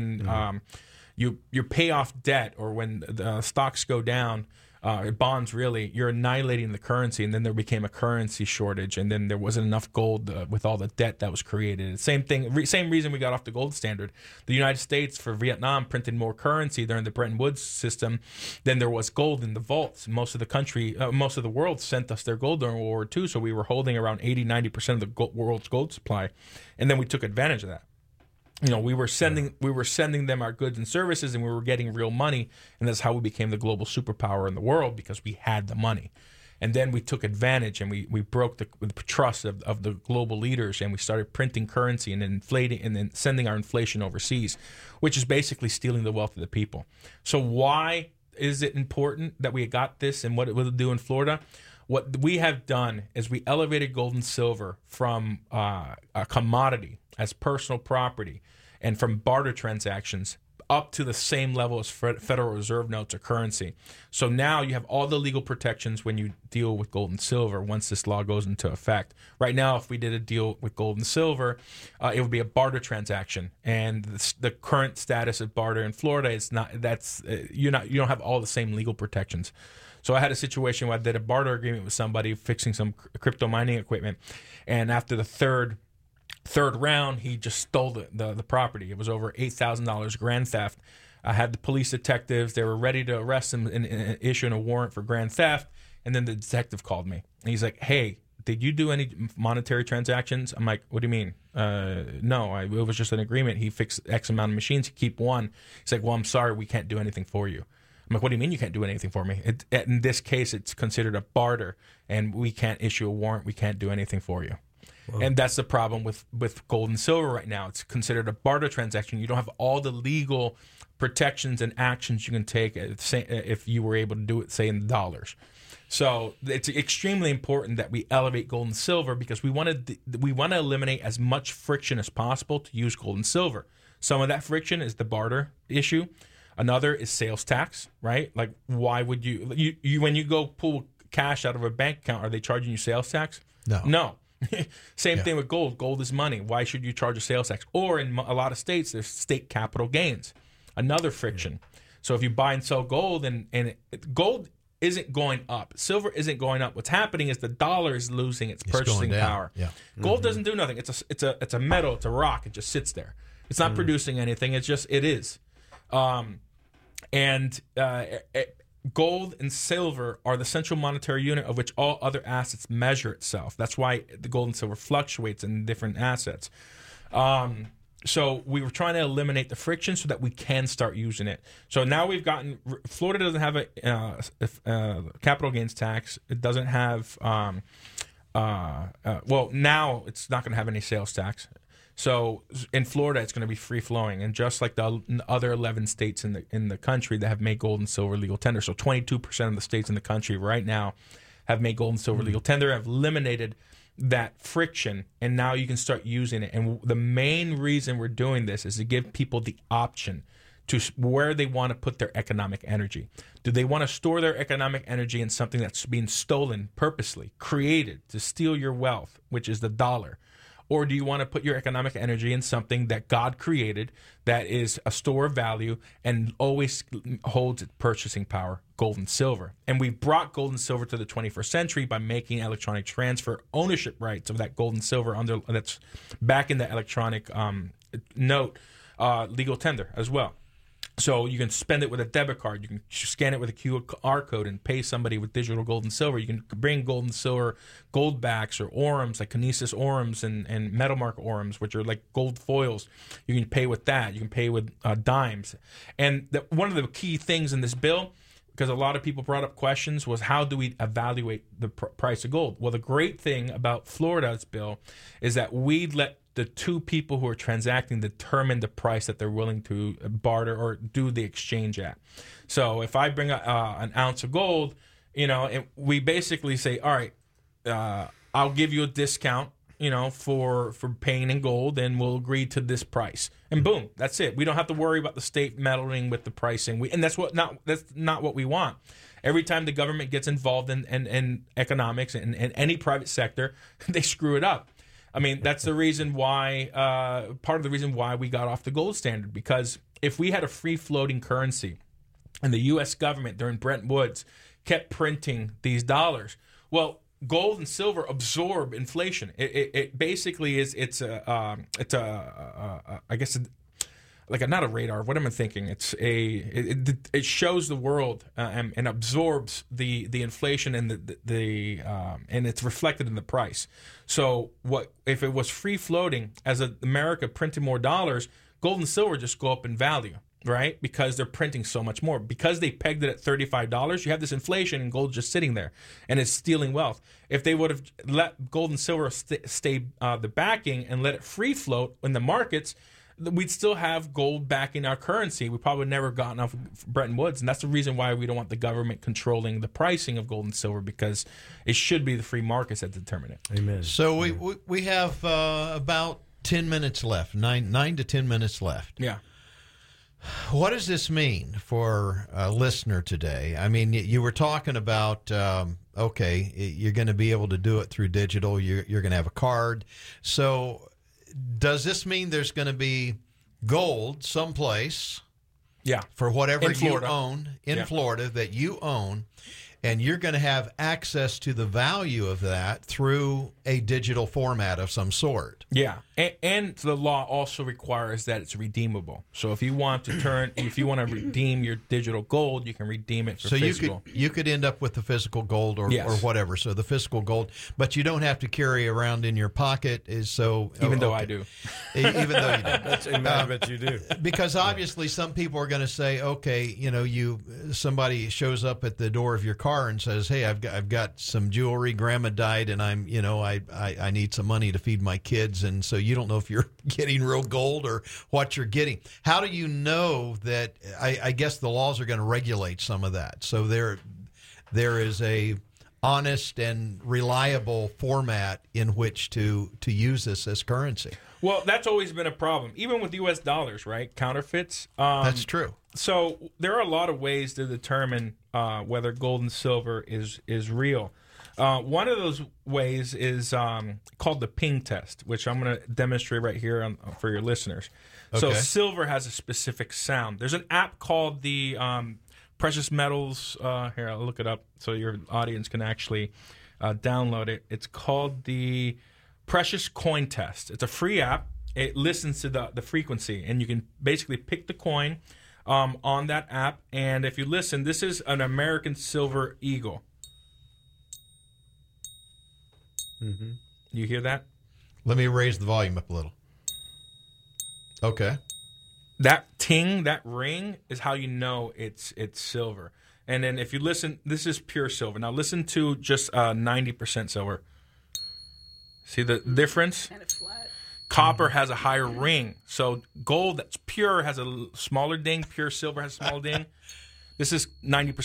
you pay off debt, or when the stocks go down. Bonds, really, you're annihilating the currency, and then there became a currency shortage, and then there wasn't enough gold with all the debt that was created. Same thing, same reason we got off the gold standard. The United States, for Vietnam, printed more currency during the Bretton Woods system than there was gold in the vaults. Most of the world sent us their gold during World War II, so we were holding around 80-90% of the world's gold supply, and then we took advantage of that. You know, we were sending them our goods and services, and we were getting real money, and that's how we became the global superpower in the world, because we had the money. And then we took advantage, and we broke the trust of the global leaders, and we started printing currency and inflating, and then sending our inflation overseas, which is basically stealing the wealth of the people. So why is it important that we got this, and what it will do in Florida? What we have done is we elevated gold and silver from a commodity as personal property, and from barter transactions up to the same level as Federal Reserve notes or currency. So now you have all the legal protections when you deal with gold and silver once this law goes into effect. Right now, if we did a deal with gold and silver, it would be a barter transaction, and the current status of barter in Florida is not. You don't have all the same legal protections. So I had a situation where I did a barter agreement with somebody fixing some crypto mining equipment, and after the third round, he just stole the property. It was over $8,000 grand theft. I had the police detectives. They were ready to arrest him and issue a warrant for grand theft. And then the detective called me. And he's like, hey, did you do any monetary transactions? I'm like, what do you mean? No, it was just an agreement. He fixed X amount of machines. He keep one. He's like, well, I'm sorry, we can't do anything for you. I'm like, what do you mean you can't do anything for me? In this case, it's considered a barter, and we can't issue a warrant. We can't do anything for you. Whoa. And that's the problem with gold and silver right now. It's considered a barter transaction. You don't have all the legal protections and actions you can take if you were able to do it, say, in dollars. So it's extremely important that we elevate gold and silver, because we want to eliminate as much friction as possible to use gold and silver. Some of that friction is the barter issue. Another is sales tax, right? Like, why would you when you go pull cash out of a bank account, are they charging you sales tax? No. Same thing with gold. Gold is money. Why should you charge a sales tax? Or in a lot of states, there's state capital gains. Another friction. So if you buy and sell gold, and gold isn't going up, silver isn't going up. What's happening is the dollar is losing its purchasing power. Yeah. Gold doesn't do nothing. It's a metal. It's a rock. It just sits there. It's not producing anything. It is. Gold and silver are the central monetary unit of which all other assets measure itself. That's why the gold and silver fluctuates in different assets. So we were trying to eliminate the friction so that we can start using it. So now Florida doesn't have a capital gains tax. It doesn't have, now it's not going to have any sales tax. So in Florida, it's going to be free flowing, and just like the other 11 states in the country that have made gold and silver legal tender. So 22% of the states in the country right now have made gold and silver legal tender, have eliminated that friction, and now you can start using it. And the main reason we're doing this is to give people the option to where they want to put their economic energy. Do they want to store their economic energy in something that's being stolen purposely, created to steal your wealth, which is the dollar? Or do you want to put your economic energy in something that God created that is a store of value and always holds its purchasing power, gold and silver? And we brought gold and silver to the 21st century by making electronic transfer ownership rights of that gold and silver that's back in the electronic note legal tender as well. So you can spend it with a debit card. You can scan it with a QR code and pay somebody with digital gold and silver. You can bring gold and silver gold backs or orums, like Kinesis orums and Metalmark orums, which are like gold foils. You can pay with that. You can pay with dimes. And one of the key things in this bill, because a lot of people brought up questions, was how do we evaluate the price of gold? Well, the great thing about Florida's bill is that we let the two people who are transacting determine the price that they're willing to barter or do the exchange at. So if I bring an ounce of gold, we basically say, all right, I'll give you a discount, for paying in gold, and we'll agree to this price. And boom, that's it. We don't have to worry about the state meddling with the pricing. And that's not what we want. Every time the government gets involved in economics and any private sector, they screw it up. I mean, that's the reason why, part of the reason why we got off the gold standard, because if we had a free-floating currency and the U.S. government during Bretton Woods kept printing these dollars, well, gold and silver absorb inflation. It basically is, not a radar. What am I thinking? It shows the world and absorbs the inflation and and it's reflected in the price. So what if it was free floating, as America printed more dollars, gold and silver just go up in value, right? Because they're printing so much more. Because they pegged it at $35, you have this inflation and gold just sitting there and it's stealing wealth. If they would have let gold and silver stay the backing and let it free float in the markets, we'd still have gold backing our currency. We probably never gotten off Bretton Woods, and that's the reason why we don't want the government controlling the pricing of gold and silver, because it should be the free markets that determine it. Amen. So we have about 10 minutes left, 9 to 10 minutes left. Yeah. What does this mean for a listener today? I mean, you were talking about, okay, you're going to be able to do it through digital. You're going to have a card. So does this mean there's going to be gold someplace for whatever you own in Florida that you own, and you're going to have access to the value of that through a digital format of some sort? Yeah, and the law also requires that it's redeemable. So if you want to redeem your digital gold, you can redeem it for physical. So you could end up with the physical gold or whatever. So the physical gold, but you don't have to carry around in your pocket. Even though I do, even though you do, I bet you do. Because obviously some people are going to say, okay, somebody shows up at the door of your car and says, hey, I've got some jewelry. Grandma died, and I need some money to feed my kids. And so you don't know if you're getting real gold or what you're getting. How do you know that? I guess the laws are going to regulate some of that. So there is a honest and reliable format in which to use this as currency. Well, that's always been a problem, even with U.S. dollars, right? Counterfeits. That's true. So there are a lot of ways to determine whether gold and silver is real. One of those ways is called the ping test, which I'm going to demonstrate right here for your listeners. Okay. So silver has a specific sound. There's an app called the Precious Metals. Here, I'll look it up so your audience can actually download it. It's called the Precious Coin Test. It's a free app. It listens to the frequency, and you can basically pick the coin on that app. And if you listen, this is an American Silver Eagle. Mm-hmm. You hear that? Let me raise the volume up a little. Okay. That ting, that ring, is how you know it's silver. And then if you listen, this is pure silver. Now listen to just 90% silver. See the difference? Kind of flat. Copper has a higher ring. So gold that's pure has a smaller ding. Pure silver has a smaller ding. This is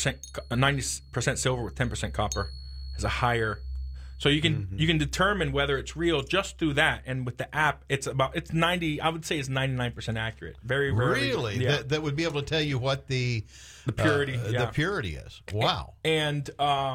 90% silver with 10% copper. Has a higher. So you can determine whether it's real just through that. And with the app, it's 90. I would say it's 99% accurate. Very really. Yeah. That would be able to tell you what the purity the purity is. Wow. And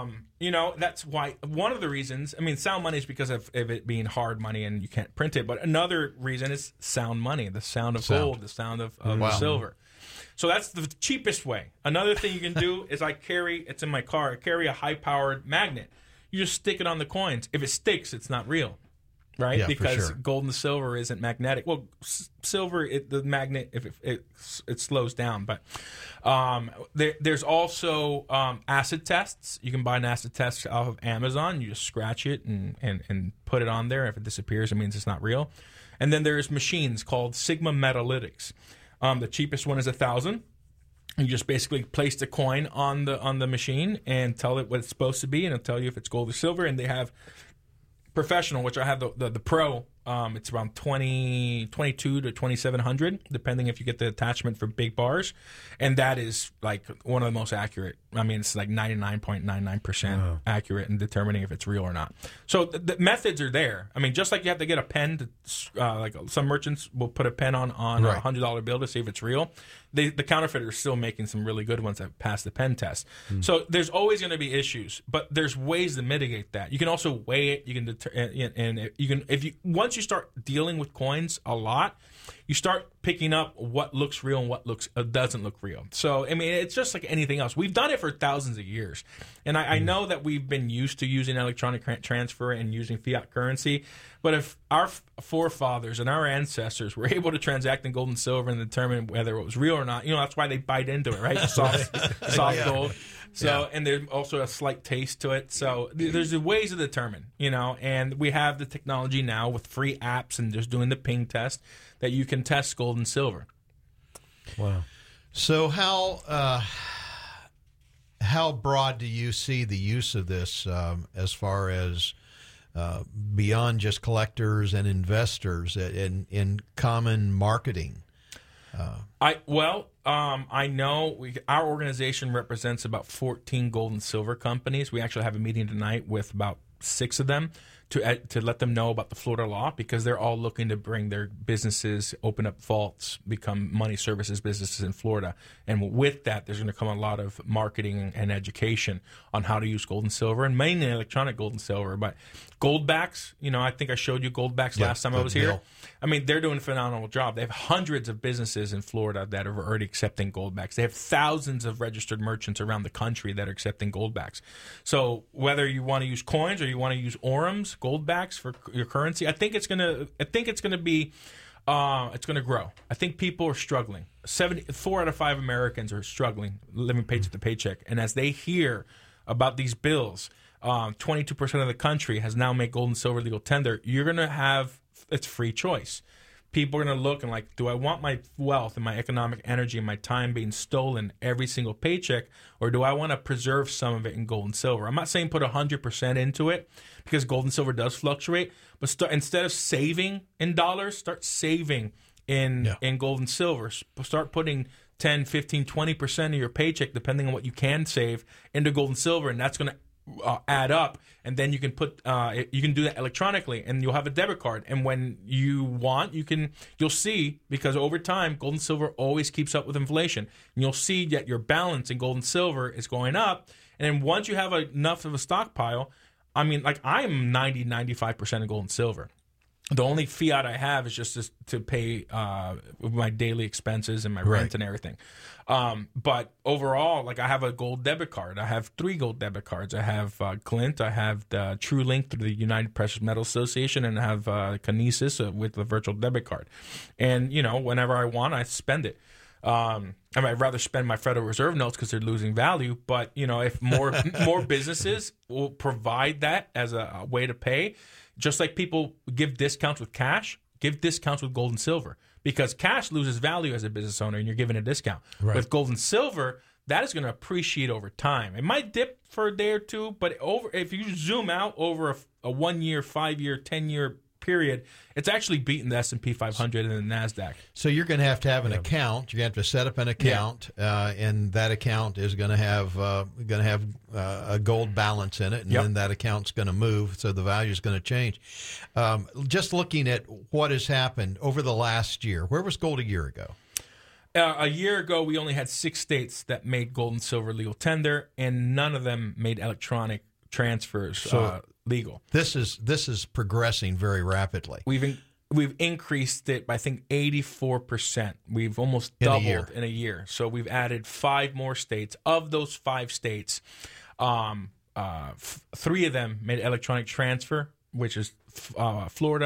that's why one of the reasons. I mean, sound money is because of it being hard money and you can't print it. But another reason is sound money, the sound of gold, the sound of silver. So that's the cheapest way. Another thing you can do is it's in my car. I carry a high-powered magnet. You just stick it on the coins. If it sticks, it's not real, right? Yeah, because for sure. gold and silver isn't magnetic. Well, silver, the magnet, if it slows down. But there's also acid tests. You can buy an acid test off of Amazon. You just scratch it and put it on there. If it disappears, it means it's not real. And then there's machines called Sigma Metalytics. The cheapest one is $1,000. You just basically place the coin on the machine and tell it what it's supposed to be, and it'll tell you if it's gold or silver. And they have professional, which I have the pro. It's around $22 to $2,700, depending if you get the attachment for big bars, and that is like one of the most accurate. I mean, it's like 99.99% accurate in determining if it's real or not. So the methods are there. I mean, just like you have to get a pen to, like some merchants will put a pen on right. a $100 bill to see if it's real. The counterfeiter is still making some really good ones that pass the pen test. So there's always going to be issues, but there's ways to mitigate that. You can also weigh it. You can once you start dealing with coins a lot, you start picking up what looks real and what doesn't look real. So, I mean, it's just like anything else. We've done it for thousands of years. And I know that we've been used to using electronic transfer and using fiat currency. But if our forefathers and our ancestors were able to transact in gold and silver and determine whether it was real or not, that's why they bite into it, right? Soft gold. So, and there's also a slight taste to it. So there's ways to determine, and we have the technology now with free apps and just doing the ping test that you can test gold and silver. Wow. So how broad do you see the use of this as far as beyond just collectors and investors in common marketing? I know our organization represents about 14 gold and silver companies. We actually have a meeting tonight with about 6 of them to let them know about the Florida law, because they're all looking to bring their businesses, open up vaults, become money services businesses in Florida. And with that, there's going to come a lot of marketing and education on how to use gold and silver, and mainly electronic gold and silver. But Goldbacks, I think I showed you Goldbacks last time I was here. I mean, they're doing a phenomenal job. They have hundreds of businesses in Florida that are already accepting Goldbacks. They have thousands of registered merchants around the country that are accepting Goldbacks. So whether you want to use coins or you want to use Orums, Goldbacks for your currency, I think it's gonna grow. I think people are struggling. 4 out of 5 Americans are struggling, living paycheck to paycheck. And as they hear about these bills, 22% of the country has now made gold and silver legal tender. You're going to have it's free choice. People are going to look and like, do I want my wealth and my economic energy and my time being stolen every single paycheck, or do I want to preserve some of it in gold and silver? I'm not saying put 100% into it, because gold and silver does fluctuate, but instead of saving in dollars, start saving in gold and silver. Start putting 10, 15, 20% of your paycheck, depending on what you can save, into gold and silver, and that's going to add up, and then you can do that electronically, and you'll have a debit card, and when you want, you'll see, because over time gold and silver always keeps up with inflation, and you'll see that your balance in gold and silver is going up. And then once you have enough of a stockpile, I mean, like I'm 90-95% of gold and silver. The only fiat I have is just to pay my daily expenses and my rent and everything. But overall, like I have a gold debit card. I have 3 gold debit cards. I have Clint. I have the TrueLink through the United Precious Metals Association, and I have Kinesis with the virtual debit card. And, whenever I want, I spend it. I'd rather spend my Federal Reserve notes because they're losing value. But, if more businesses will provide that as a way to pay, just like people give discounts with cash, give discounts with gold and silver, because cash loses value as a business owner and you're giving a discount. Right. With gold and silver, that is going to appreciate over time. It might dip for a day or two, but if you zoom out over a 1 year, 5 year, 10 year period, it's actually beaten the S&P 500 and the NASDAQ. So you're going to have an account. You're going to have to set up an account, and that account is going to have a gold balance in it, and then that account's going to move, so the value is going to change. Just looking at what has happened over the last year, where was gold a year ago? A year ago, we only had 6 states that made gold and silver legal tender, and none of them made electronic transfers legal. This is progressing very rapidly. We've increased it by, I think, 84%. We've almost doubled in a year. So we've added 5 more states. Of those 5 states, 3 of them made electronic transfer, which is Florida,